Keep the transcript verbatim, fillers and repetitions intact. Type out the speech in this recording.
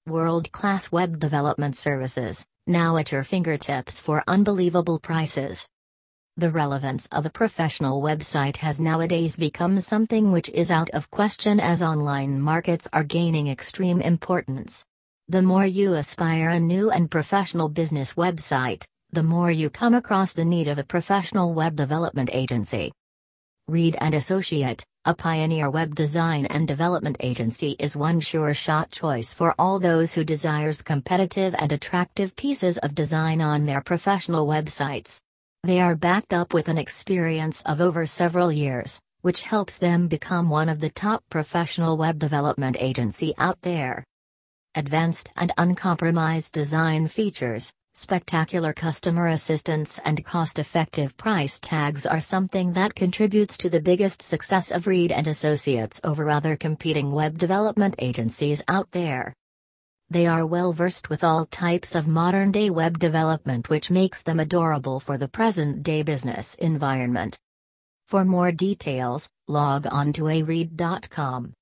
World-class web development services, now at your fingertips for unbelievable prices. The relevance of a professional website has nowadays become something which is out of question as online markets are gaining extreme importance. The more you aspire a new and professional business website, the more you come across the need of a professional web development agency. Reed and Associate, a pioneer web design and development agency, is one sure-shot choice for all those who desires competitive and attractive pieces of design on their professional websites. They are backed up with an experience of over several years, which helps them become one of the top professional web development agency out there. Advanced and uncompromised design features, spectacular customer assistance and cost-effective price tags are something that contributes to the biggest success of Reed and Associates over other competing web development agencies out there. They are well versed with all types of modern-day web development, which makes them adorable for the present-day business environment. For more details, log on to a reed dot com.